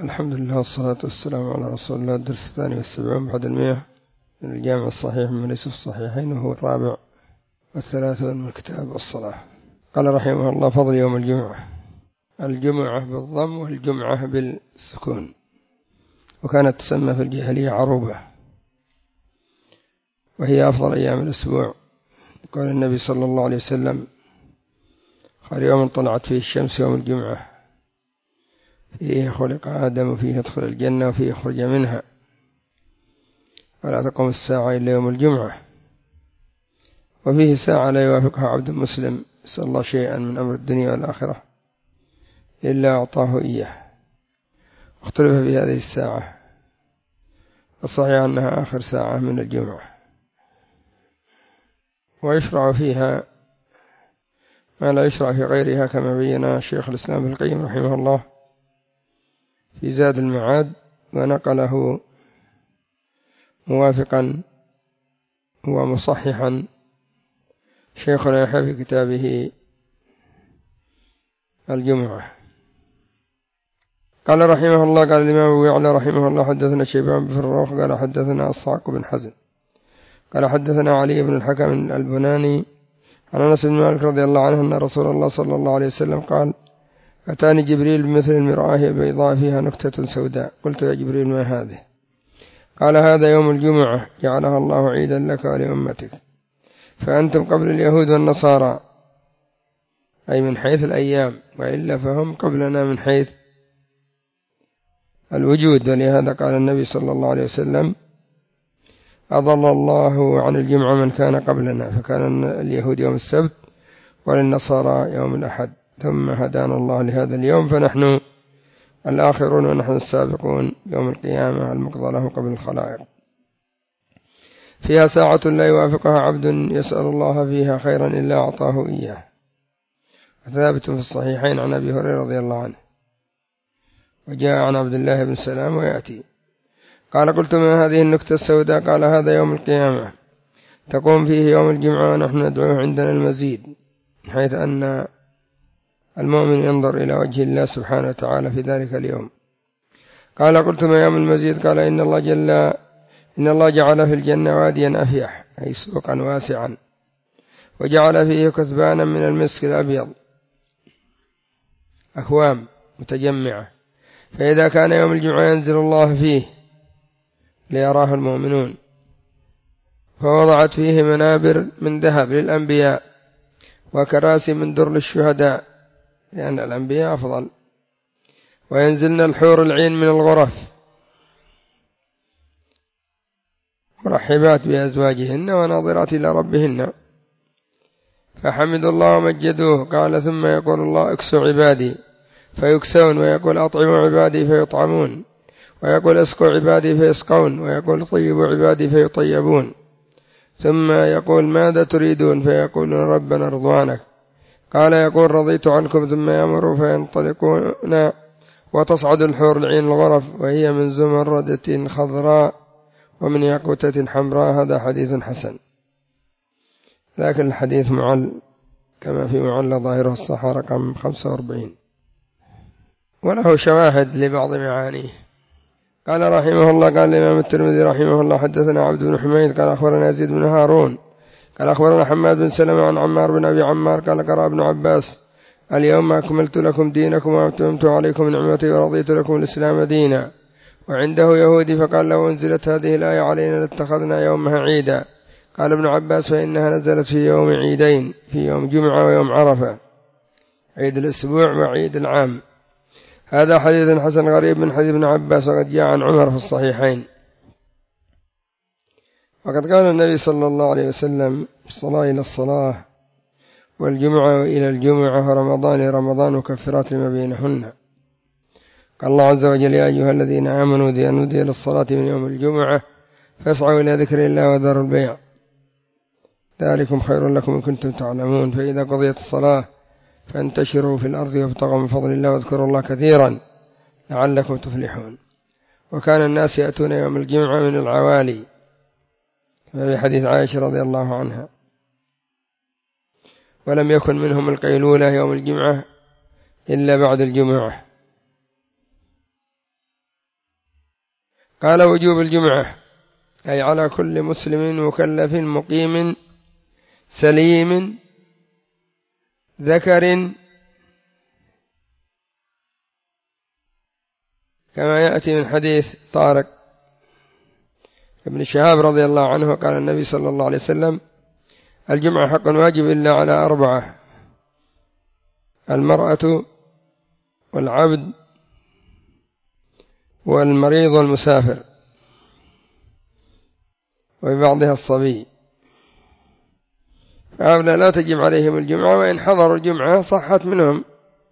الحمد لله والصلاة والسلام على رسول الله. الدرس 72 بعد 100 من الجامع الصحيح من ليس الصحيحين، وهو الرابع والثلاثون من كتاب الصلاة. قال رحمه الله: فضل يوم الجمعة. الجمعة بالضم والجمعة بالسكون، وكانت تسمى في الجاهلية عروبة، وهي أفضل أيام الأسبوع. قال النبي صلى الله عليه وسلم: خير يوم طلعت فيه الشمس يوم الجمعة، فيه خلق آدم، وفيه يدخل الجنة، وفيه يخرج منها، ولا تقوم الساعة إلا يوم الجمعة. وفيه ساعة لا يوافقها عبد مسلم يسأل الله شيئا من أمر الدنيا والآخرة إلا أعطاه إياه. واختلف في هذه الساعة، الصحيح أنها آخر ساعة من الجمعة، ويشرع فيها ما لا يشرع في غيرها، كما بين شيخ الإسلام ابن القيم رحمه الله في زاد المعاد، ونقله موافقا ومصححا شيخنا يحيى في كتابه الجمعة. قال رحمه الله: قال الإمام أبو يعلى رحمه الله: حدثنا شيبان بن فروخ قال حدثنا الصعق بن حزن قال حدثنا علي بن الحكم البناني عن أنس بن مالك رضي الله عنه أن رسول الله صلى الله عليه وسلم قال: أتاني جبريل بمثل المرآة بيضاء فيها نكتة سوداء، قلت: يا جبريل ما هذه؟ قال: هذا يوم الجمعة جعلها الله عيدا لك ولأمتك، فأنتم قبل اليهود والنصارى، أي من حيث الأيام، وإلا فهم قبلنا من حيث الوجود. ولهذا قال النبي صلى الله عليه وسلم: أضل الله عن الجمعة من كان قبلنا، فكان اليهود يوم السبت وللنصارى يوم الأحد، ثم هدانا الله لهذا اليوم، فنحن الآخرون ونحن السابقون يوم القيامة المقضى له قبل الخلائق. فيها ساعة لا يوافقها عبد يسأل الله فيها خيرا إلا أعطاه إياه. ثابت في الصحيحين عن أبي هريرة رضي الله عنه، وجاء عن عبد الله بن سلام ويأتي. قال: قلت: ما هذه النكتة السوداء؟ قال: هذا يوم القيامة، تقوم فيه يوم الجمعة ونحن ندعوه عندنا المزيد، حيث أن المؤمن ينظر إلى وجه الله سبحانه وتعالى في ذلك اليوم. قال: قلت: ما يوم المزيد؟ قال: إن الله جعل في الجنة واديا أفيح، أي سوقا واسعا، وجعل فيه كثبانا من المسك الأبيض، أكوام متجمعة، فإذا كان يوم الجمعة ينزل الله فيه ليراه المؤمنون، فوضعت فيه منابر من ذهب للأنبياء، وكراسي من در للشهداء، لأن الأنبياء أفضل، وينزلن الحور العين من الغرف مرحبات بأزواجهن وناظرات إلى ربهن، فحمدوا الله ومجدوه. قال: ثم يقول الله: اكسوا عبادي فيكسون، ويقول: أطعموا عبادي فيطعمون، ويقول: اسقوا عبادي فيسقون، ويقول: طيبوا عبادي فيطيبون، ثم يقول: ماذا تريدون؟ فيقولون: ربنا رضوانك. قال: يقول: رضيت عنكم. ثم يأمر فينطلقون، وتصعد الحور العين الغرف، وهي من زمردة خضراء ومن ياقوتة حمراء. هذا حديث حسن، لكن الحديث معل كما في معل ظاهره الصحة رقم 45، وله شواهد لبعض معانيه. قال رحمه الله: قال الإمام الترمذي رحمه الله: حدثنا عبد بن حميد قال أخبرنا يزيد بن هارون قال أخبرنا حماد بن سلمة عن عمار بن أبي عمار قال: قرأ ابن عباس: اليوم أكملت لكم دينكم وأتممت عليكم نعمتي ورضيت لكم الإسلام دينا. وعنده يهودي فقال: لو أنزلت هذه الآية علينا لاتخذنا يومها عيدا. قال ابن عباس: فإنها نزلت في يوم عيدين، في يوم جمعة ويوم عرفة، عيد الأسبوع وعيد العام. هذا حديث حسن غريب من حديث ابن عباس، وقد جاء عن عمر في الصحيحين. وقد قال النبي صلى الله عليه وسلم: الصلاة إلى الصلاة، والجمعة إلى الجمعة، ورمضان إلى رمضان، وكفرات لما بينهن. قال الله عز وجل: يا أيها الذين آمنوا إذا نودي للصلاة من يوم الجمعة فاسعوا إلى ذكر الله وذروا البيع، ذلكم خير لكم إن كنتم تعلمون. فإذا قضيت الصلاة فانتشروا في الأرض وابتغوا من فضل الله واذكروا الله كثيرا لعلكم تفلحون. وكان الناس يأتون يوم الجمعة من العوالي، في حديث عائشة رضي الله عنها: ولم يكن منهم القيلولة يوم الجمعة إلا بعد الجمعة. قال وجوب الجمعة أي على كل مسلم مكلف مقيم سليم ذكر، كما يأتي من حديث طارق ابن شهاب رضي الله عنه قال النبي صلى الله عليه وسلم: الجمعة حق واجب إلا على 4: المرأة والعبد والمريض والمسافر، وببعضها الصبي، فهؤلاء لا تجب عليهم الجمعة، وإن حضروا الجمعة صحت منهم.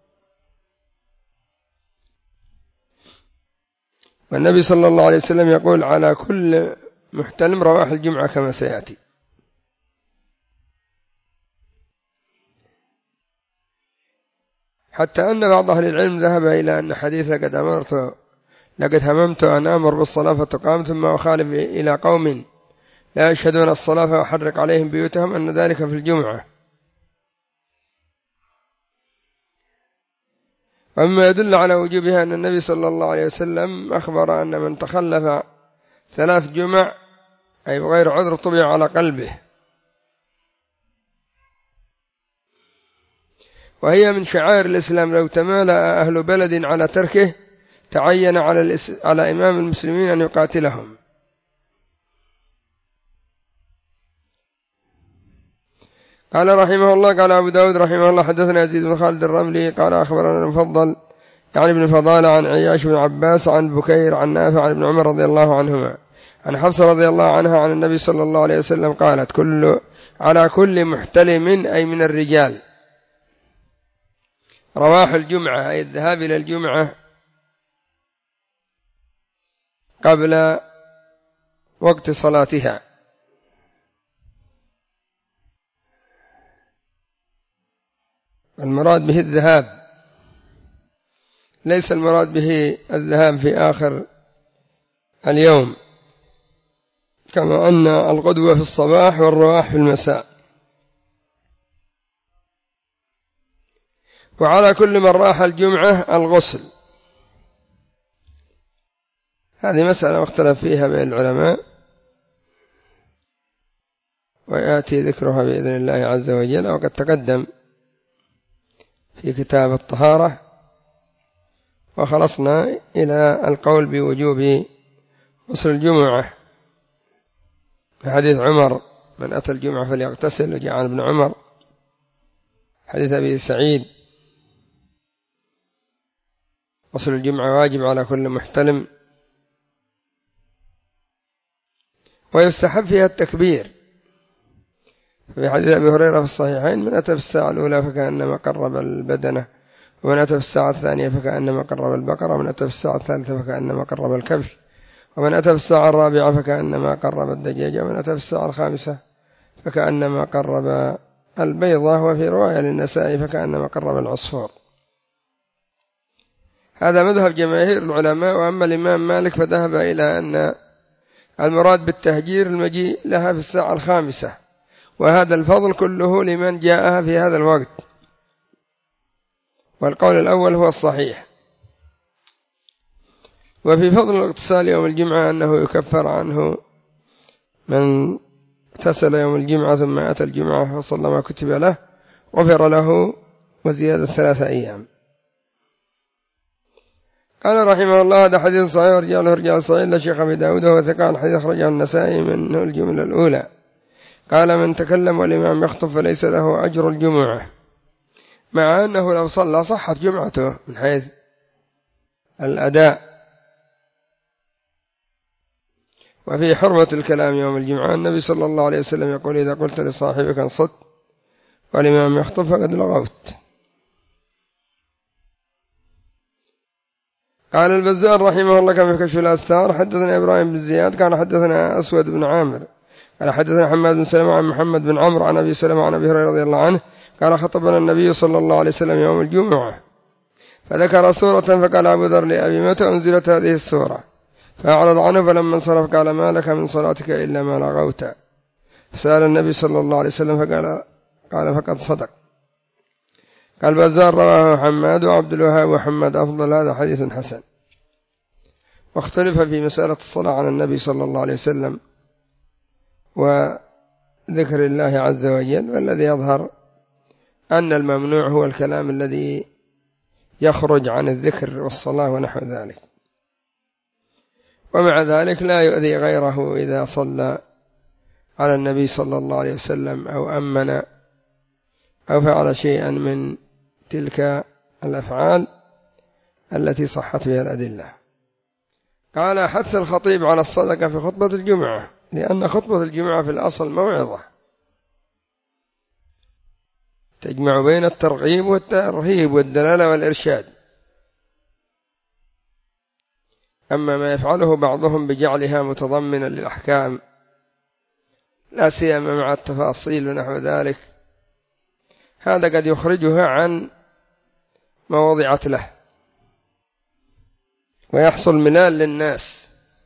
والنبي صلى الله عليه وسلم يقول: على كل محتلم رواح الجمعة كما سيأتي. حتى أن بعض أهل العلم ذهب إلى أن حديث لقد هممت أن أمر بالصلاة فتقام ثم أخالف إلى قوم لا يشهدون الصلاة فأحرق عليهم بيوتهم، أن ذلك في الجمعة. ومما يدل على وجوبها أن النبي صلى الله عليه وسلم أخبر أن من تخلف 3 جمع أي بغير عذر طبع على قلبه، وهي من شعائر الإسلام. لو تمالأ أهل بلد على تركه تعين على إمام المسلمين أن يقاتلهم. قال رحمه الله: قال أبو داود رحمه الله: حدثنا يزيد بن خالد الرملي قال أخبرنا المفضل يعني ابن فضالة عن عياش بن عباس عن بكير عن نافع عن ابن عمر رضي الله عنهما عن حفصة رضي الله عنها عن النبي صلى الله عليه وسلم قالت: على كل محتلم أي من الرجال رواح الجمعة أي الذهاب إلى الجمعة قبل وقت صلاتها. المراد به الذهاب، ليس المراد به الذهاب في آخر اليوم، كما أن الغدوة في الصباح والرواح في المساء. وعلى كل من راح الجمعة الغسل. هذه مسألة مختلف فيها بين العلماء، ويأتي ذكرها بإذن الله عز وجل، وقد تقدم في كتاب الطهارة. وخلصنا إلى القول بوجوب غسل الجمعة في حديث عمر: من أتى الجمعة فليغتسل. وجاء عن ابن عمر حديث أبي سعيد: غسل الجمعة واجب على كل محتلم. ويستحب فيها التكبير، في حديث أبي هريرة في الصحيحين: من أتى في الساعة الأولى فكأنما قرب البدنة، ومن أتى في الساعة الثانية فكأنما قرب البقرة، ومن أتى في الساعة الثالثة فكأنما قرب الكبش، ومن أتى في الساعة الرابعة فكأنما قرب الدجاجة، ومن أتى في الساعة الخامسة فكأنما قرب البيضة، وفي رواية للنسائي فكأنما قرب العصفور. هذا مذهب جماهير العلماء. وأما الإمام مالك فذهب إلى أن المراد بالتهجير المجيء لها في الساعة الخامسة، وهذا الفضل كله لمن جاءها في هذا الوقت، والقول الأول هو الصحيح. وفي فضل الاغتسال يوم الجمعة أنه يكفر عنه من اغتسل يوم الجمعة ثم أتى الجمعة فصلى ما كتب له غفر له وزيادة 3 أيام. قال رحمه الله: هذا حديث صحيح ورجاله رجال صحيح لشيخ أبي داود، وهو ثقة. الحديث أخرجه النسائي منه الجملة الأولى. قال: من تكلم والإمام يخطب فليس له أجر الجمعة، مع أنه لو صلى صحت جمعته من حيث الأداء. وفي حرمة الكلام يوم الجمعة النبي صلى الله عليه وسلم يقول: إذا قلت لصاحبك انصت والإمام يخطب فقد لغوت. قال البزار رحمه الله كما في كشف الأستار: حدثنا إبراهيم بن زياد قال حدثنا أسود بن عامر قال حدثنا حماد بن سلمة عن محمد بن عمرو عن أبي سلمة عن أبي هريرة رضي الله عنه قال: خطبنا النبي صلى الله عليه وسلم يوم الجمعة فذكر سورة، فقال أبو ذر لأبي: متى أنزلت هذه السورة؟ فأعرض عنه، فلما انصرف قال: ما لك من صلاتك إلا ما لغوت. فسأل النبي صلى الله عليه وسلم قال فقد صدق. قال البزار: رواه حماد وعبد الوهاب وحماد أفضل، هذا حديث حسن. واختلف في مسألة الصلاة على النبي صلى الله عليه وسلم وذكر الله عز وجل، والذي يظهر أن الممنوع هو الكلام الذي يخرج عن الذكر والصلاة ونحو ذلك. ومع ذلك لا يؤذي غيره إذا صلى على النبي صلى الله عليه وسلم أو أمن أو فعل شيئا من تلك الأفعال التي صحت بها الأدلة. قال: حث الخطيب على الصدقة في خطبة الجمعة، لأن خطبة الجمعة في الأصل موعظة تجمع بين الترغيب والترهيب والدلالة والإرشاد. أما ما يفعله بعضهم بجعلها متضمنا للأحكام لا سيما مع التفاصيل ونحو ذلك، هذا قد يخرجها عن ما وضعت له ويحصل ملال للناس.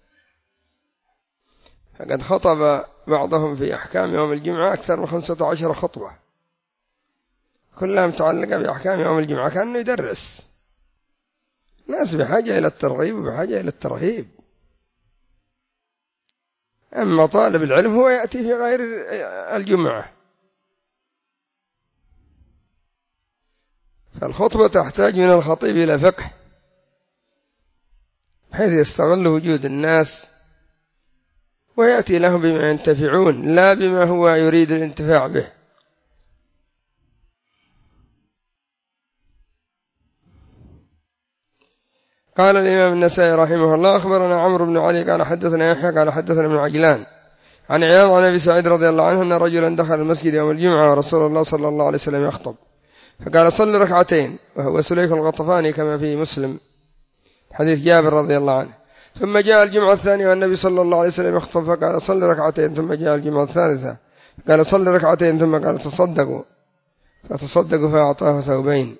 فقد خطب بعضهم في أحكام يوم الجمعة أكثر من 15 خطبة كلها متعلقة بأحكام يوم الجمعة، كأنه يدرس. الناس بحاجة إلى الترغيب وبحاجة إلى الترهيب. أما طالب العلم هو يأتي في غير الجمعة، فالخطبة تحتاج من الخطيب إلى فقه بحيث يستغل وجود الناس ويأتي لهم بما ينتفعون لا بما هو يريد الانتفاع به. قال الإمام النسائي رحمه الله: أخبرنا عمرو بن علي قال حدثنا يحيى قال حدثنا ابن عجلان عن عياض عن أبي سعيد رضي الله عنه أن رجلا دخل المسجد يوم الجمعة ورسول الله صلى الله عليه وسلم يخطب، فقال: صل ركعتين، وهو سليك الغطفاني كما في مسلم حديث جابر رضي الله عنه. ثم جاء الجمعة الثانية والنبي صلى الله عليه وسلم يخطب، فقال: صل ركعتين. ثم جاء الجمعة الثالثة قال: صل ركعتين. ثم قال: تصدقوا، فتصدقوا فأعطاه ثوبين.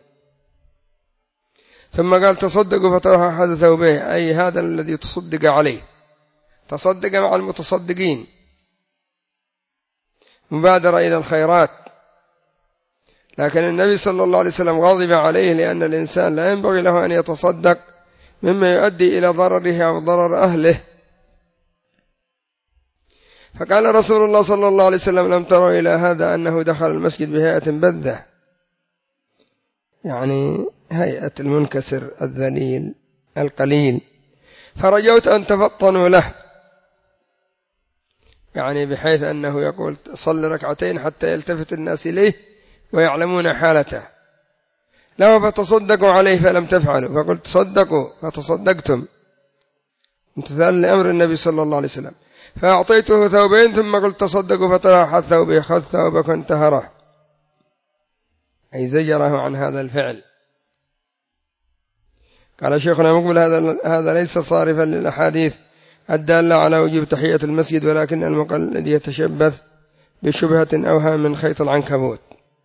ثم قال: تصدقوا فطرح أحد ثوبيه، أي هذا الذي تصدق عليه، تصدق مع المتصدقين، مبادرة إلى الخيرات. لكن النبي صلى الله عليه وسلم غضب عليه لأن الإنسان لا ينبغي له أن يتصدق مما يؤدي إلى ضرره أو ضرر أهله. فقال رسول الله صلى الله عليه وسلم: لم تروا إلى هذا أنه دخل المسجد بهيئة بذة، يعني هيئة المنكسر الذليل القليل، فرجوت أن تفطنوا له، يعني بحيث أنه يقول: صل ركعتين حتى يلتفت الناس إليه ويعلمون حالته، لو فتصدقوا عليه فلم تفعلوا، فقلت تصدقوا فتصدقتم امتثالا لأمر النبي صلى الله عليه وسلم. فأعطيته ثوبين ثم قلت: تصدقوا، فطرح ثوبه، خذ ثوبك وانتهره، أي زجره عن هذا الفعل. قال شيخنا مقبل: هذا ليس صارفا للأحاديث الدالة على وجوب تحية المسجد، ولكن المقلد يتشبث بشبهة أوهى من خيط العنكبوت.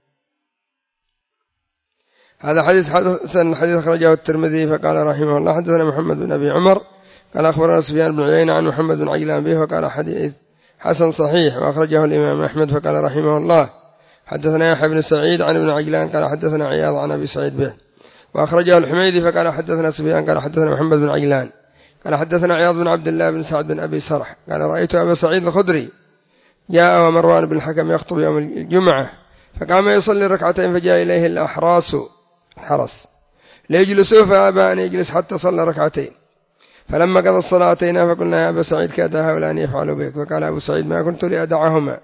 هذا حديث حسن، الحديث أخرجه الترمذي. فقال رحمه الله: حدثنا محمد بن أبي عمر قال أخبرنا سفيان بن عيينة عن محمد بن عجلان به، وقال حديث حسن صحيح، وأخرجه الإمام أحمد. فقال رحمه الله: حدثنا يحيى بن سعيد عن ابن عجلان قال حدثنا عياض عن أبي سعيد به، وأخرجه الحميدي. فقال حدثنا سفيان قال حدثنا محمد بن عجلان قال حدثنا عياض بن عبد الله بن سعد بن أبي سرح قال: رأيت أبا سعيد الخدري جاء ومروان بن الحكم يخطب يوم الجمعة، فقام يصلي ركعتين، فجاء إليه الأحراس ليجلسوه، فأبى أن يجلس حتى صلى ركعتين. فلما قضى الصلاة أتينا فقلنا: يا أبا سعيد كاد هؤلاء أن يفعلوا بك. فقال أبو سعيد: ما كنت لأدعهما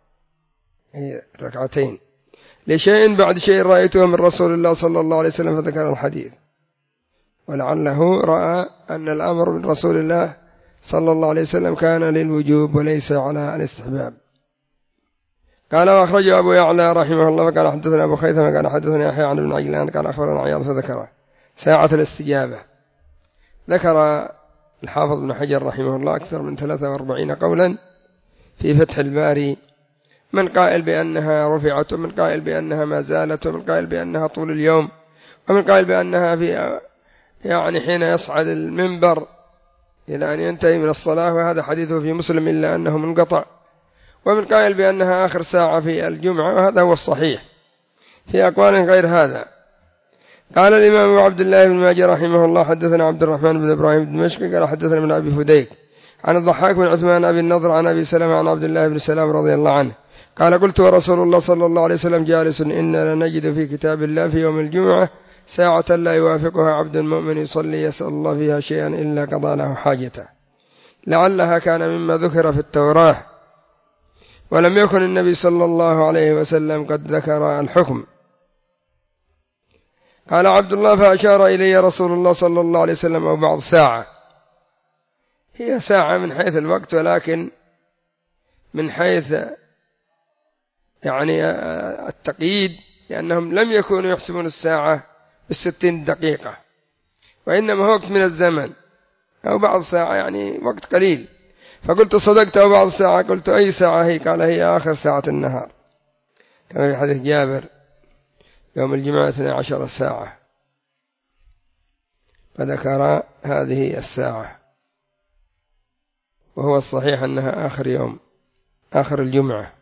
ركعتين لشيء بعد شيء رأيته من رسول الله صلى الله عليه وسلم، فذكر الحديث، ولعله رأى أن الأمر من رسول الله صلى الله عليه وسلم كان للوجوب وليس على الاستحباب. قال: وأخرجه أبو يعلى رحمه الله قال حدثنا أبو خيثمة قال حدثنا يحيى عن ابن عجلان قال أخبرنا عياض، فذكره ساعة الاستجابة. ذكر الحافظ بن حجر رحمه الله أكثر من 43 قولا في فتح الباري، من قائل بأنها رفعت، ومن قائل بأنها ما زالت، ومن قائل بأنها طول اليوم، ومن قائل بأنها في يعني حين يصعد المنبر إلى أن ينتهي من الصلاة، وهذا حديثه في مسلم إلا أنه منقطع، ومن قائل بأنها آخر ساعة في الجمعة، وهذا هو الصحيح، في أقوال غير هذا. قال الإمام عبد الله بن ماجه رحمه الله حدثنا عبد الرحمن بن إبراهيم الدمشقي قال حدثنا ابن أبي فديك عن الضحاك بن عثمان أبي النضر عن أبي سلمة عن عبد الله بن سلام رضي الله عنه قال قلت ورسول الله صلى الله عليه وسلم جالس إنا لنجد في كتاب الله في يوم الجمعة ساعة لا يوافقها عبد مؤمن يصلي يسأل الله فيها شيئا إلا قضى له حاجته لعلها كان مما ذكر في التوراة ولم يكن النبي صلى الله عليه وسلم قد ذكر الحكم. قال عبد الله فأشار إلي رسول الله صلى الله عليه وسلم أو بعض ساعة، هي ساعة من حيث الوقت ولكن من حيث يعني التقييد لأنهم لم يكونوا يحسبون الساعة بالستين دقيقة وإنما هو وقت من الزمن أو بعض ساعة يعني وقت قليل. فقلت صدقت أو بعض ساعة؟ قلت أي ساعة هي؟ قال هي آخر ساعة النهار كما في حديث جابر يوم الجمعة 12 ساعة فذكر هذه الساعة وهو الصحيح أنها آخر يوم آخر الجمعة.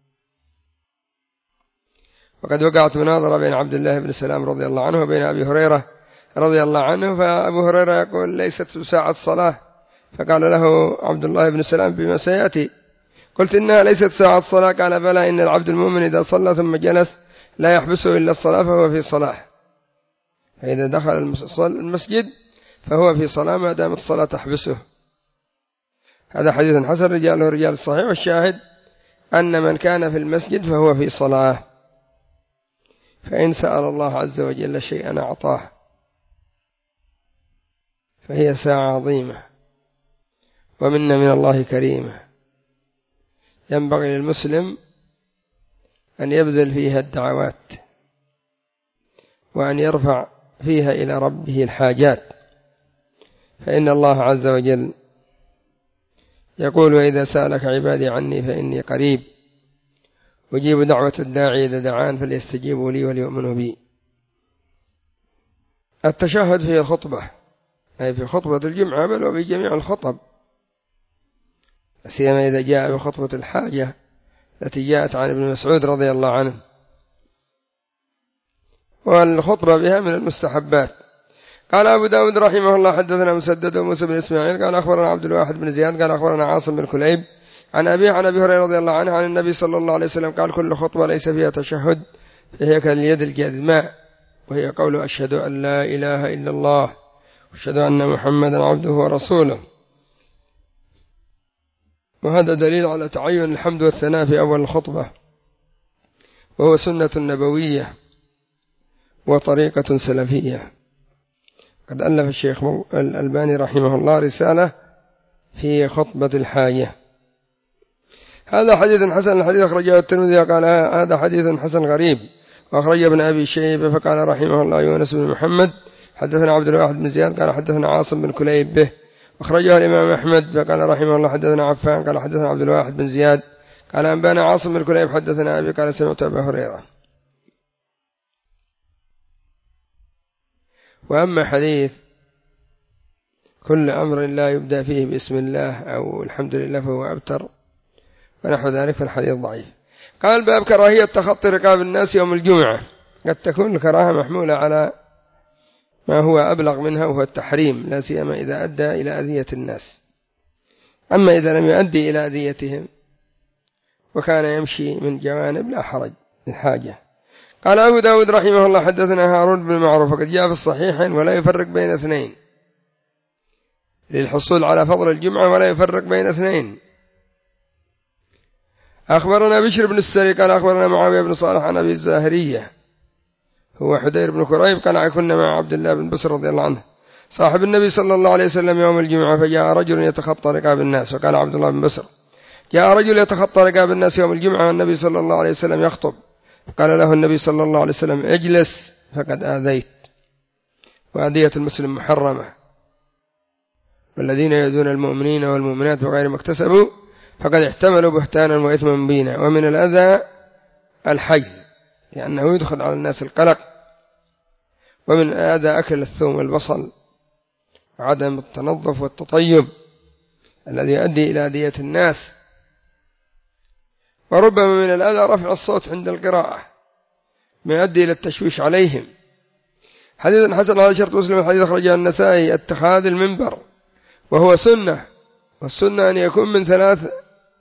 وقد وقعت مناظرة بين عبد الله بن سلام رضي الله عنه وبين أبي هريرة رضي الله عنه، فأبو هريرة يقول ليست ساعة صلاة، فقال له عبد الله بن سلام بما سيأتي. قلت إنها ليست ساعة صلاة، قال بلى إن العبد المؤمن إذا صلى ثم جلس لا يحبسه إلا الصلاة فهو في صلاة، فإذا دخل المسجد فهو في صلاة ما دامت الصلاة تحبسه. هذا حديث حسن رجاله رجال الصحيح، والشاهد أن من كان في المسجد فهو في صلاة، فإن سأل الله عز وجل شيئا أعطاه، فهي ساعة عظيمة ومنا من الله كريمة ينبغي للمسلم أن يبذل فيها الدعوات وأن يرفع فيها إلى ربه الحاجات، فإن الله عز وجل يقول وإذا سألك عبادي عني فإني قريب أجيب دعوة الداعي إذا دعان فليستجيبوا لي وليؤمنوا بي. التشهد في الخطبة أي في خطبة الجمعة بل وفي جميع الخطب، سيما إذا جاء بخطبة الحاجة التي جاءت عن ابن مسعود رضي الله عنه، والخطبة بها من المستحبات. قال أبو داود رحمه الله حدثنا مسدد وموسى بن إسماعيل قال أخبرنا عبد الواحد بن زياد قال أخبرنا عاصم بن كليب عن أبي هريرة رضي الله عنه عن النبي صلى الله عليه وسلم قال كل خطبة ليس فيها تشهد فهي كاليد الجاذماء، وهي قول أشهد أن لا إله إلا الله وأشهد أن محمدا عبده ورسوله. وهذا دليل على تعين الحمد والثناء في أول الخطبة، وهو سنة نبوية وطريقة سلفية. قد ألف الشيخ الألباني رحمه الله رسالة في خطبة الحاجة. هذا حديث حسن، الحديث أخرجه الترمذي قال هذا حديث حسن غريب، وأخرج ابن أبي شيبة فقال رحمه الله يونس بن محمد حدثنا عبد الواحد بن زياد قال حدثنا عاصم بن كليب به، أخرجه الإمام أحمد فقال رحمه الله حدثنا عفان قال حدثنا عبد الواحد بن زياد قال أنبانا عاصم بن كليب حدثنا أبي قال سمعت أبا هريرة. وأما حديث كل أمر لا يبدأ فيه باسم الله أو الحمد لله فهو أبتر ونحو ذلك فالحديث ضعيف. قال باب كراهية تخطي رقاب الناس يوم الجمعة. قد تكون الكراهة محمولة على ما هو أبلغ منها وهو التحريم، لا سيما إذا أدى إلى أذية الناس. أما إذا لم يؤدي إلى أذيتهم وكان يمشي من جوانب لا حرج الحاجة. قال أبو داود رحمه الله حدثنا هارون بن معروف وقد جاء في الصحيحين ولا يفرق بين اثنين للحصول على فضل الجمعة ولا يفرق بين اثنين. أخبرنا بشر بن السري قال أخبرنا معاوية بن صالح عن أبي الزاهرية هو حدير بن كريب قال كنا مع عبد الله بن بسر رضي الله عنه صاحب النبي صلى الله عليه وسلم يوم الجمعة فجاء رجل يتخطى رقاب الناس، وقال عبد الله بن بسر جاء رجل يتخطى رقاب الناس يوم الجمعة والنبي صلى الله عليه وسلم يخطب، فقال له النبي صلى الله عليه وسلم اجلس فقد آذيت، وأذية المسلم محرمة، والذين يؤذون المؤمنين والمؤمنات بغير ما اكتسبوا فقد احتملوا بهتانا وإثما مبينا. ومن الأذى الحجز لأنه يدخل على الناس القلق، ومن الأذى أكل الثوم والبصل وعدم التنظف والتطيب الذي يؤدي إلى أذية الناس. وربما من الأذى رفع الصوت عند القراءة ما يؤدي إلى التشويش عليهم. حديث حسن على شرط مسلم. الحديث أخرجه النسائي. اتخاذ المنبر وهو سنة، والسنة أن يكون من 3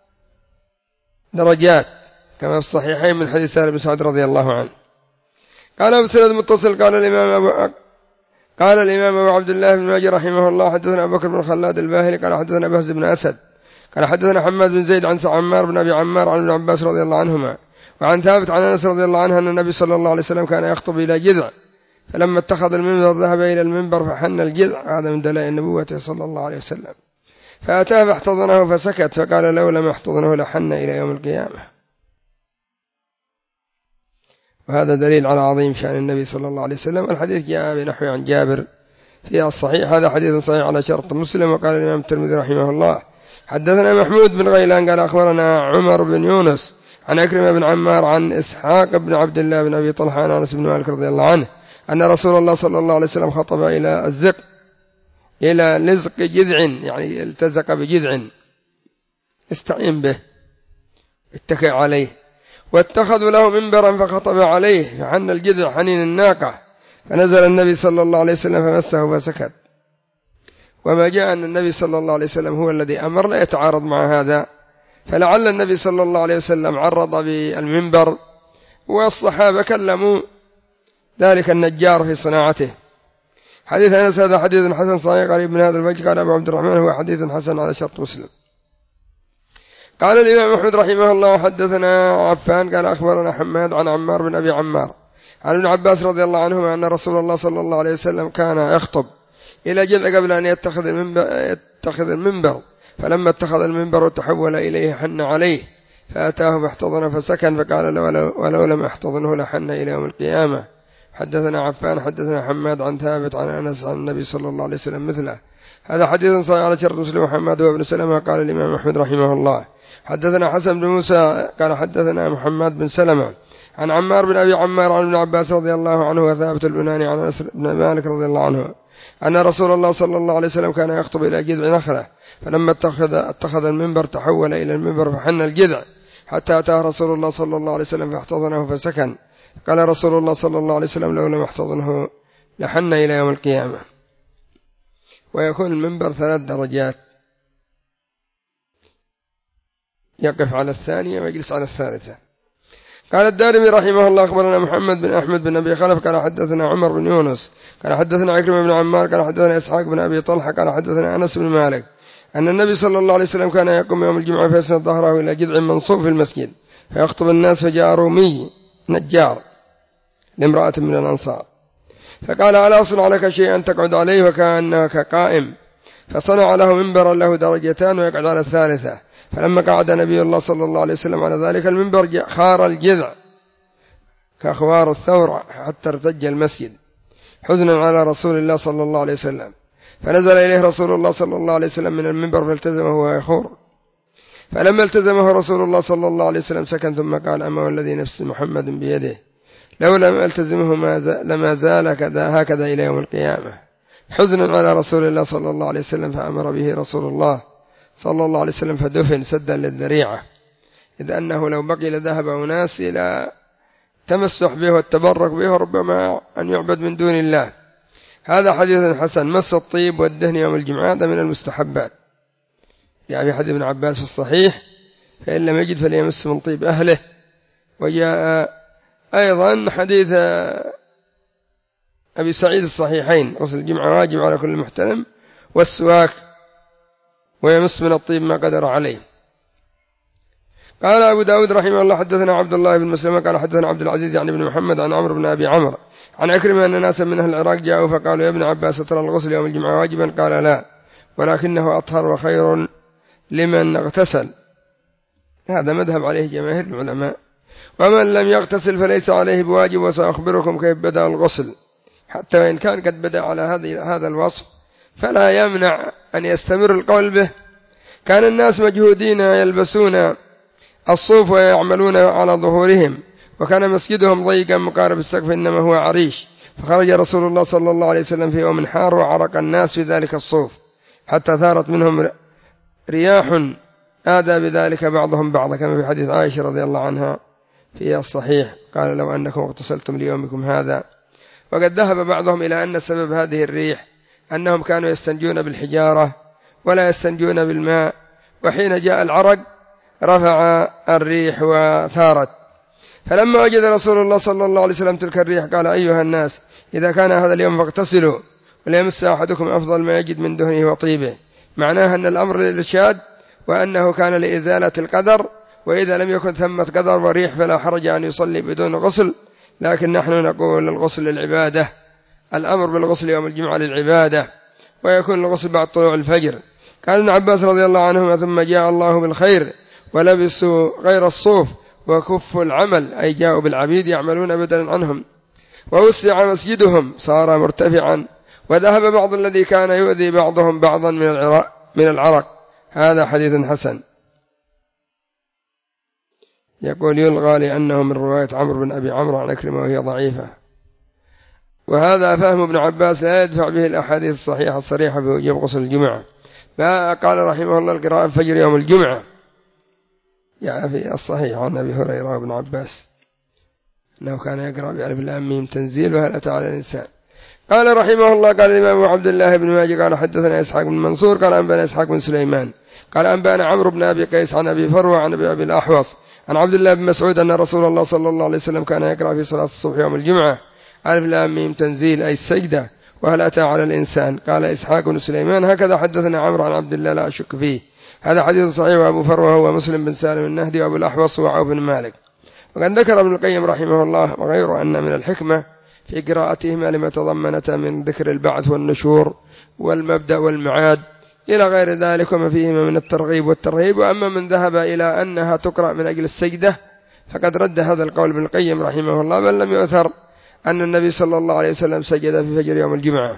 درجات كما في الصحيحين من حديث سهل بن سعد رضي الله عنه. قال بسند متصل قال الإمام أبو عبد الله بن ماجه رحمه الله حدثنا أبو بكر بن خلاد الباهلي قال حدثنا بهز بن أسد قال حدثنا حماد بن زيد عن عمار بن أبي عمار عن ابن عباس رضي الله عنهما وعن ثابت عن أنس رضي الله عنه أن النبي صلى الله عليه وسلم كان يخطب إلى جذع، فلما اتخذ المنبر ذهب إلى المنبر فحن الجذع، هذا من دلائل نبوته صلى الله عليه وسلم، فأتاه فاحتضنه فسكت، فقال لو لم يحتضنه لحن إلى يوم القيامة. وهذا دليل على عظيم شأن النبي صلى الله عليه وسلم. الحديث جاء بنحو عن جابر في الصحيح، هذا حديث صحيح على شرط مسلم. وقال الإمام الترمذي رحمه الله حدثنا محمود بن غيلان قال أخبرنا عمر بن يونس عن عكرمة بن عمار عن إسحاق بن عبد الله بن أبي طلحة عن أنس بن مالك رضي الله عنه أن رسول الله صلى الله عليه وسلم خطب إلى لزق جذع، يعني التزق بجذع استعين به اتكئ عليه، واتخذوا له منبرا فخطب عليه، فحن الجذع حنين الناقة، فنزل النبي صلى الله عليه وسلم فمسه فسكت. وما جاء أن النبي صلى الله عليه وسلم هو الذي أمر لا يتعارض مع هذا، فلعل النبي صلى الله عليه وسلم عرض بالمنبر والصحابة كلموا ذلك النجار في صناعته. حديث أنس هذا حديث حسن صحيح قريب من هذا الوجه. قال أبو عبد الرحمن هو حديث حسن على شرط مسلم. قال الإمام أحمد رحمه الله حدثنا عفان قال أخبرنا حماد عن عمار بن أبي عمار عن ابن عباس رضي الله عنهما أن رسول الله صلى الله عليه وسلم كان يخطب إلى جذع قبل أن يتخذ المنبر، فلما اتخذ المنبر وتحول إليه حن عليه، فأتاه فاحتضن فسكن، فقال ولو لم احتضنه لحن إلى يوم القيامة. حدثنا عفان حدثنا حماد عن ثابت عن أنس عن النبي صلى الله عليه وسلم مثله. هذا حديث صحيح على شرط مسلم. وحماد وابن سلمة. قال الإمام أحمد رحمه الله حدثنا حسن بن موسى قال حدثنا محمد بن سلمة عن عمار بن أبي عمار عن ابن عباس رضي الله عنه وثابت البناني عن أنس بن مالك رضي الله عنه أن رسول الله صلى الله عليه وسلم كان يخطب إلى جذع نخلة، فلما اتخذ المنبر تحول إلى المنبر فحن الجذع، حتى أتاه رسول الله صلى الله عليه وسلم فاحتضنه فسكن. قال رسول الله صلى الله عليه وسلم لو لم يحتضنه لحن إلى يوم القيامة. ويكون المنبر 3 درجات، يقف على الثانية ويجلس على الثالثة. قال الدارمي رحمه الله أخبرنا محمد بن أحمد بن أبي خلف قال حدثنا عمر بن يونس قال حدثنا عكرمة بن عمار قال حدثنا إسحاق بن أبي طلحة قال حدثنا أنس بن مالك أن النبي صلى الله عليه وسلم كان يقوم يوم الجمعة فيسند ظهره إلى جذع منصوب في المسجد فيخطب الناس، فجاء رومي نجار لامرأة من الأنصار فقال ألا أصنع لك شيئا تقعد عليه وكأنك قائم، فصنع له منبرا له درجتان ويقعد على الثالثة. فلما قعد نبي الله صلى الله عليه وسلم على ذلك المنبر خار الجذع كأخوار الثور حتى ارتج المسجد حزنا على رسول الله صلى الله عليه وسلم، فنزل إليه رسول الله صلى الله عليه وسلم من المنبر فالتزمه وهو يخور، فلما التزمه رسول الله صلى الله عليه وسلم سكن، ثم قال أما والذي نفس محمد بيده لو لم ألتزمه لما زال هكذا إلى يوم القيامة، حزنا على رسول الله صلى الله عليه وسلم. فأمر به رسول الله صلى الله عليه وسلم فدفن سدا للذريعة، إذ أنه لو بقي لذهب أناس إلى تمسح به والتبرك به ربما أن يعبد من دون الله. هذا حديث حسن. مس الطيب والدهن يوم الجمعة هذا من المستحبات، يعني حديث ابن عباس في الصحيح فإن لم يجد فليمس من طيب أهله. وجاء أيضا حديث أبي سعيد الصحيحين غسل الجمعة واجب على كل محتلم، والسواك ويمس من الطيب ما قدر عليه. قال أبو داود رحمه الله حدثنا عبد الله بن مسلمة قال حدثنا عبد العزيز يعني بن محمد عن عمرو بن أبي عمرو عن عكرمة أن ناسا من أهل العراق جاءوا فقالوا يا ابن عباس ترى الغسل يوم الجمعة واجبا؟ قال لا، ولكنه أطهر وخير لمن اغتسل. هذا مذهب عليه جماهير العلماء. ومن لم يغتسل فليس عليه بواجب، وسأخبركم كيف بدأ الغسل، حتى وإن كان قد بدأ على هذا الوصف فلا يمنع أن يستمر القول به. كان الناس مجهودين يلبسون الصوف ويعملون على ظهورهم، وكان مسجدهم ضيقا مقارب السقف إنما هو عريش، فخرج رسول الله صلى الله عليه وسلم في يوم حار وعرق الناس في ذلك الصوف حتى ثارت منهم رياح آذى بذلك بعضهم بعضا، كما في حديث عائشة رضي الله عنها في الصحيح قال لو أنكم اغتسلتم ليومكم هذا وقد ذهب بعضهم إلى أن سبب هذه الريح أنهم كانوا يستنجون بالحجارة ولا يستنجون بالماء، وحين جاء العرق رفع الريح وثارت. فلما وجد رسول الله صلى الله عليه وسلم تلك الريح قال: أيها الناس، إذا كان هذا اليوم فاغتسلوا، وليمس أحدكم أفضل ما يجد من دهنه وطيبه. معناها أن الأمر للإرشاد، وأنه كان لإزالة القدر، وإذا لم يكن ثمة قدر وريح فلا حرج أن يصلي بدون غسل. لكن نحن نقول الغسل للعبادة، الأمر بالغسل يوم الجمعة للعبادة، ويكون الغسل بعد طلوع الفجر. قال ابن عباس رضي الله عنهما: ثم جاء الله بالخير ولبسوا غير الصوف وكفوا العمل، أي جاءوا بالعبيد يعملون بدلا عنهم، ووسع مسجدهم صار مرتفعا، وذهب بعض الذي كان يؤذي بعضهم بعضا من العرق. هذا حديث حسن. يقول: يلغى لأنه من رواية عمرو بن أبي عمرو عن عكرمة وهي ضعيفة. وهذا فهم ابن عباس لا يدفع به الأحاديث الصحيحة الصريحة بوجوب غسل الجمعة. قال رحمه الله: القراءة الفجر يوم الجمعة جاء في الصحيح عن أبي هريرة وابن عباس أنه كان يقرأ بألف لام ميم تنزيل وهل أتى على الإنسان. قال رحمه الله: قال الإمام عبد الله بن ماجه قال حدثنا إسحاق بن منصور قال أنبأنا إسحاق بن سليمان قال أنبأنا عمرو بن أبي قيس عن أبي فروة عن أبي الأحوص عن عبد الله بن مسعود أن رسول الله صلى الله عليه وسلم كان يقرأ في صلاة الصبح يوم الجمعة ألف لام ميم تنزيل أي السجدة وهل أتى على الإنسان. قال إسحاق بن سليمان: هكذا حدثنا عمرو عن عبد الله لا أشك فيه. هذا حديث صحيح. وأبو فروة هو مسلم بن سالم النهدي، وأبو الأحوص هو عوف بن مالك. وقد ذكر ابن القيم رحمه الله وغيره أن من الحكمة في قراءتهما لما تضمنت من ذكر البعث والنشور والمبدأ والمعاد إلى غير ذلك، وما فيهما من الترغيب والترهيب. وأما من ذهب إلى أنها تقرأ من أجل السجدة فقد رد هذا القول ابن القيم رحمه الله، بل لم يؤثر أن النبي صلى الله عليه وسلم سجد في فجر يوم الجمعة.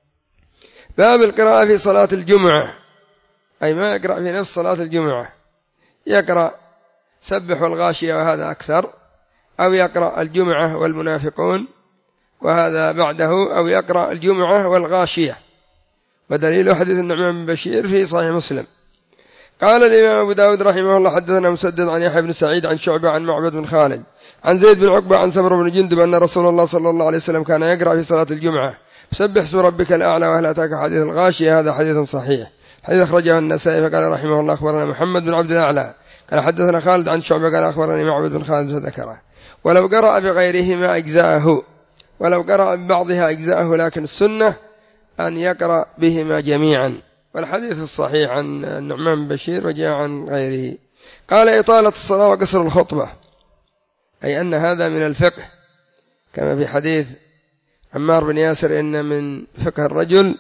باب القراءة في صلاة الجمعة، أي ما يقرأ في نفس صلاة الجمعة، يقرأ سبح والغاشية وهذا أكثر، أو يقرأ الجمعة والمنافقون وهذا بعده، أو يقرأ الجمعة والغاشية. ودليل حديث النعمان بن بشير في صحيح مسلم. قال الإمام أبو داود رحمه الله: حدثنا مسدد عن يحيى بن سعيد عن شعبة عن معبد بن خالد عن زيد بن عقبة عن سمر بن جندب أن رسول الله صلى الله عليه وسلم كان يقرأ في صلاة الجمعة سبح اسم ربك الأعلى وهل أتاك حديث الغاشية. هذا حديث صحيح، حديث أخرجه النسائي. فقال رحمه الله: أخبرنا محمد بن عبد الأعلى قال حدثنا خالد عن شعبة قال أخبرني معبد بن خالد فذكره. ولو قرأ بغيرهما أجزاءه، ولو قرأ ببعضها أجزاءه، لكن السنة أن يقرأ بهما جميعا. والحديث الصحيح عن النعمان بن بشير وجاء عن غيره. قال: إطالة الصلاة وقصر الخطبة، أي أن هذا من الفقه، كما في حديث عمار بن ياسر: إن من فقه الرجل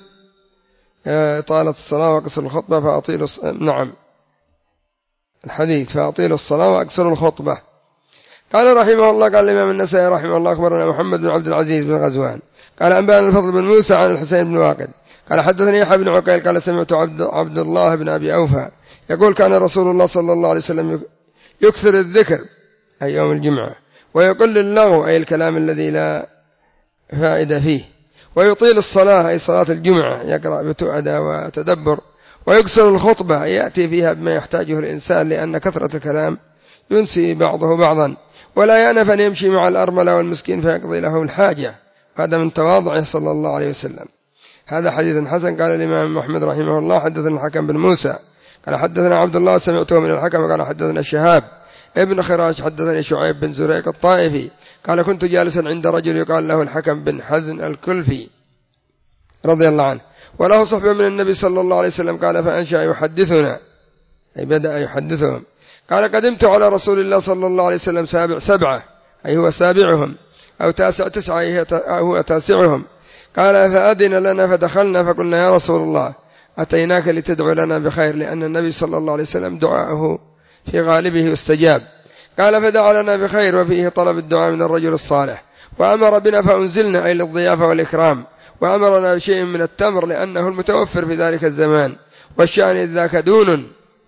إطالة الصلاة وقصر الخطبة فأطيلوا نعم الحديث فأطيلوا الصلاة وأقصروا الخطبة. قال رحمه الله: قال الإمام النسائي رحمه الله: أخبرنا محمد بن عبد العزيز بن غزوان قال أنبأنا الفضل بن موسى عن الحسين بن واقد قال حدثني يحيى بن عقيل قال سمعت عبد الله بن أبي أوفى يقول: كان رسول الله صلى الله عليه وسلم يكثر الذكر أي يوم الجمعة، ويقل اللغو أي الكلام الذي لا فائدة فيه، ويطيل الصلاة أي صلاة الجمعة يقرأ بتؤدى وتدبر، ويكسر الخطبة يأتي فيها بما يحتاجه الإنسان، لأن كثرة الكلام ينسي بعضه بعضا، ولا يأنف أن يمشي مع الأرملة والمسكين فيقضي له الحاجة. هذا من تواضعه صلى الله عليه وسلم. هذا حديث حسن. قال الإمام محمد رحمه الله: حدثنا الحكم بن موسى قال حدثنا عبد الله سمعته من الحكم قال حدثنا شهاب ابن خراج حدثني شعيب بن زريق الطائفي قال: كنت جالسا عند رجل يقال له الحكم بن حزن الكلفي رضي الله عنه، وله صحبة من النبي صلى الله عليه وسلم. قال: فأنشأ يحدثنا، أي بدأ يحدثهم. قال: قدمت على رسول الله صلى الله عليه وسلم سبعة أي هو سابعهم، أو تسعة أي هو تاسعهم. قال: فأذن لنا فدخلنا فقلنا: يا رسول الله أتيناك لتدعو لنا بخير، لأن النبي صلى الله عليه وسلم دعاءه في غالبه استجاب. قال: فدعا لنا بخير، وفيه طلب الدعاء من الرجل الصالح، وأمر بنا فأنزلنا أي للضيافة والإكرام، وأمرنا بشيء من التمر لأنه المتوفر في ذلك الزمان، والشأن إذ ذاك دون،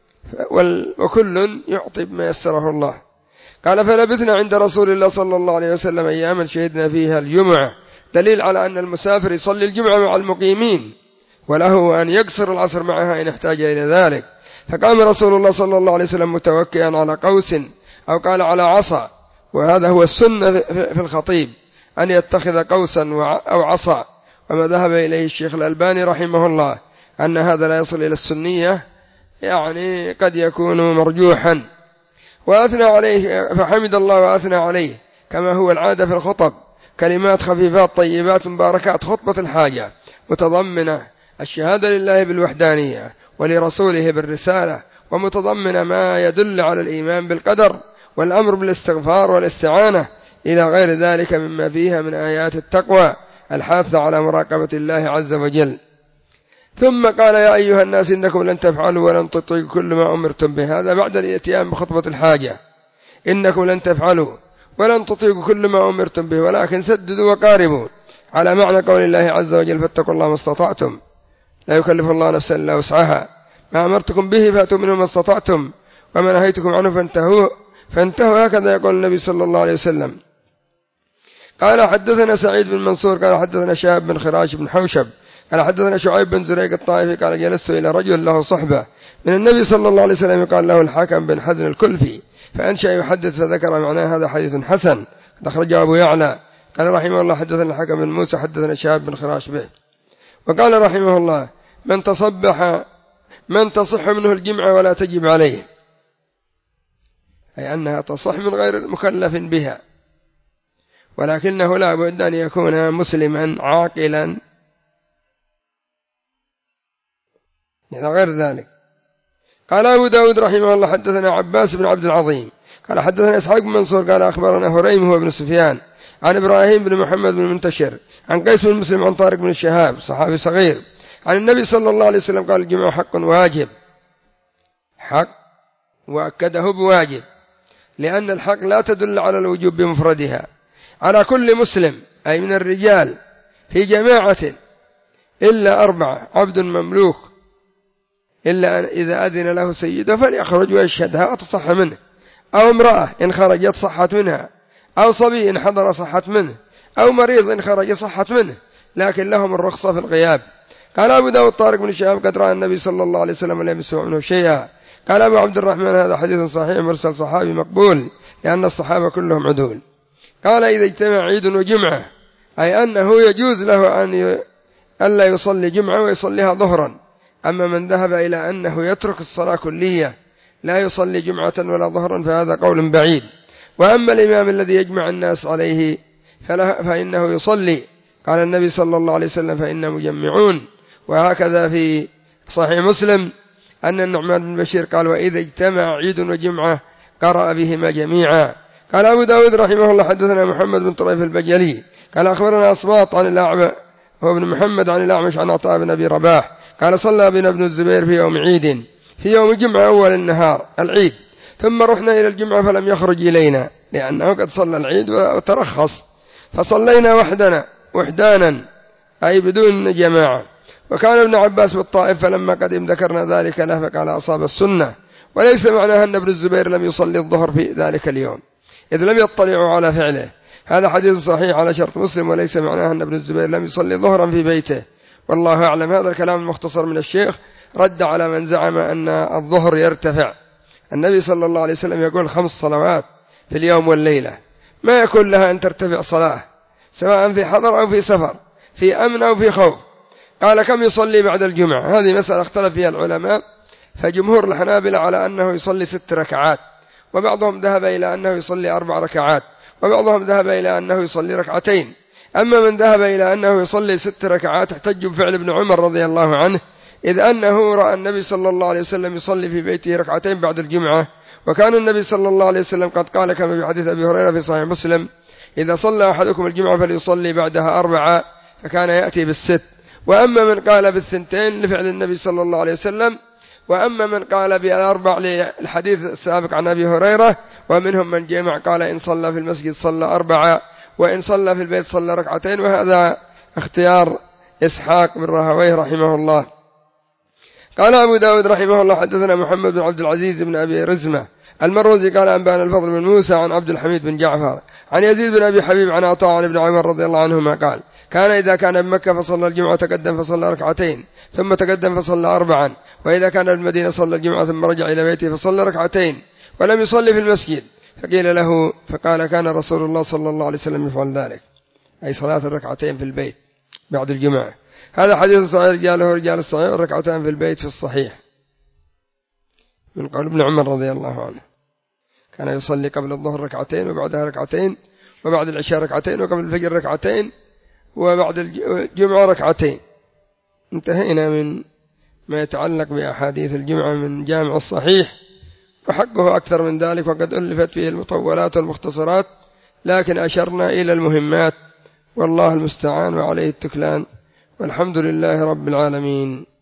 وكل يعطي بما يسره الله. قال: فلبثنا عند رسول الله صلى الله عليه وسلم أياما شهدنا فيها الجمعة، دليل على أن المسافر يصلي الجمعة مع المقيمين، وله أن يقصر العصر معها إن احتاج إلى ذلك. فقام رسول الله صلى الله عليه وسلم متوكئا على قوس أو قال على عصا، وهذا هو السنة في الخطيب أن يتخذ قوسا أو عصا. وما ذهب إليه الشيخ الألباني رحمه الله أن هذا لا يصل إلى السنية، يعني قد يكون مرجوحا. وأثنى عليه فحمد الله وأثنى عليه كما هو العادة في الخطب، كلمات خفيفات طيبات مباركات. خطبة الحاجة متضمنة الشهادة لله بالوحدانية ولرسوله بالرسالة، ومتضمنة ما يدل على الإيمان بالقدر والأمر بالاستغفار والاستعانة إلى غير ذلك مما فيها من آيات التقوى الحاثة على مراقبة الله عز وجل. ثم قال: يا أيها الناس إنكم لن تفعلوا ولن تطيعوا كل ما أمرتم به. هذا بعد الاتيان بخطبة الحاجة. إنكم لن تفعلوا ولن تطيعوا كل ما أمرتم به ولكن سددوا وقاربوا، على معنى قول الله عز وجل: فاتقوا الله ما استطعتم، لا يكلف الله نفسا إلا وسعها، ما أمرتكم به فأتوا منه ما استطعتم وما نهيتكم عنه فانتهوا. هكذا يقول النبي صلى الله عليه وسلم. قال: حدثنا سعيد بن منصور قال حدثنا شهاب بن خراش بن حوشب قال حدثنا شعيب بن زريق الطائفي قال: جلست إلى رجل له صحبة من النبي صلى الله عليه وسلم يقال له الحكم بن حزن الكلفي، فأنشأ يحدث فذكر معناه: هذا حديث حسن قد أخرجه أبو يعلى. قال رحمه الله: حدثنا الحكم بن موسى حدثنا شهاب بن خراش به. وقال رحمه الله: من تصح منه الجمعة ولا تجب عليه، أي أنها تصح من غير المكلف بها، ولكنه لا بد أن يكون مسلما عاقلا إلى غير ذلك. قال أبو داود رحمه الله: حدثنا عباس بن عبد العظيم قال حدثنا إسحاق بن منصور قال أخبرنا هريم هو ابن سفيان عن إبراهيم بن محمد بن منتشر عن قيس بن مسلم عن طارق بن الشهاب صحابي صغير عن النبي صلى الله عليه وسلم قال: الجمعة حق واجب، حق وأكده بواجب، لأن الحق لا تدل على الوجوب بمفردها، على كل مسلم أي من الرجال في جماعة إلا 4: عبد مملوك إلا إذا أذن له سيده فليخرج ويشهدها وتصح منه، أو امرأة إن خرجت صحت منها، أو صبي إن حضر صحت منه، أو مريض إن خرج صحت منه، لكن لهم الرخصة في الغياب. قال أبو داود: طارق بن الشهاب قد رأى النبي صلى الله عليه وسلم ولم يسمع منه شيئا. قال أبو عبد الرحمن: هذا حديث صحيح مرسل صحابي مقبول، لأن الصحابة كلهم عدول. قال: إذا اجتمع عيد وجمعة، أي أنه يجوز له ألا يصلي جمعة ويصليها ظهرا. أما من ذهب إلى أنه يترك الصلاة كلية لا يصلي جمعة ولا ظهرا فهذا قول بعيد. وأما الإمام الذي يجمع الناس عليه فإنه يصلي. قال النبي صلى الله عليه وسلم: فإنهم مجمعون. وهكذا في صحيح مسلم أن النعمان بن بشير قال: وإذا اجتمع عيد وجمعة قرأ بهما جميعا. قال أبو داود رحمه الله: حدثنا محمد بن طريف البجلي قال أخبرنا أصباط عن الأعمى هو ابن محمد عن الأعمش عن عطاء بن أبي رباح قال: صلى بنا ابن الزبير في يوم عيد، في يوم جمعة أول النهار العيد، ثم رحنا إلى الجمعة فلم يخرج إلينا لأنه قد صلى العيد وترخص، فصلينا وحدانا أي بدون جماعة. وكان ابن عباس بالطائف فلما قدم ذكرنا ذلك له فقال: أصاب السنة. وليس معناها أن ابن الزبير لم يصلي الظهر في ذلك اليوم إذ لم يطلعوا على فعله. هذا حديث صحيح على شرط مسلم، وليس معناها أن ابن الزبير لم يصلي ظهرا في بيته، والله أعلم. هذا الكلام المختصر من الشيخ رد على من زعم أن الظهر يرتفع. النبي صلى الله عليه وسلم يقول 5 صلوات في اليوم والليلة، ما يكون لها أن ترتفع صلاة سواء في حضر أو في سفر، في أمن أو في خوف. قال: كم يصلي بعد الجمعة؟ هذه مسألة اختلف فيها العلماء، فجمهور الحنابلة على أنه يصلي 6 ركعات، وبعضهم ذهب إلى أنه يصلي 4 ركعات، وبعضهم ذهب إلى أنه يصلي 2 ركعتين. أما من ذهب إلى أنه يصلي 6 ركعات احتج بفعل ابن عمر رضي الله عنه، إذ أنه رأى النبي صلى الله عليه وسلم يصلي في بيته 2 ركعتين بعد الجمعة، وكان النبي صلى الله عليه وسلم قد قال كما في حديث أبي هريرة في صحيح مسلم: إذا صلى أحدكم الجمعة فليصلي بعدها 4، فكان يأتي بال6. وأما من قال بال2 لفعل النبي صلى الله عليه وسلم، وأما من قال بال4 للحديث السابق عن أبي هريرة. ومنهم من جمع قال: إن صلى في المسجد صلى 4، وإن صلى في البيت صلى 2 ركعتين، وهذا اختيار إسحاق بن راهويه رحمه الله. قال أبو داود رحمه الله: حدثنا محمد بن عبد العزيز بن أبي رزمة المروزي قال: أنبأنا الفضل بن موسى عن عبد الحميد بن جعفر عن يزيد بن أبي حبيب عن عطاء عن ابن عمر رضي الله عنهما قال: كان إذا كان بمكة فصلى الجمعة تقدم فصلى 2 ركعتين ثم تقدم فصلى 4، وإذا كان بالمدينة صلى الجمعة ثم رجع إلى بيته فصلى 2 ركعتين ولم يصلي في المسجد. فقيل له فقال: كان رسول الله صلى الله عليه وسلم يفعل ذلك. أي صلاة الركعتين في البيت بعد الجمعة. هذا حديث صحيح رجاله رجال الصحيح، ركعتان في البيت في الصحيح من قول ابن عمر رضي الله عنه، كان يصلي قبل الظهر ركعتين وبعدها ركعتين، وبعد العشاء ركعتين، وقبل الفجر ركعتين، وبعد الجمعة ركعتين. انتهينا من ما يتعلق بأحاديث الجمعة من جامع الصحيح، وحقه أكثر من ذلك وقد ألفت فيه المطولات والمختصرات، لكن أشرنا إلى المهمات، والله المستعان وعليه التكلان، والحمد لله رب العالمين.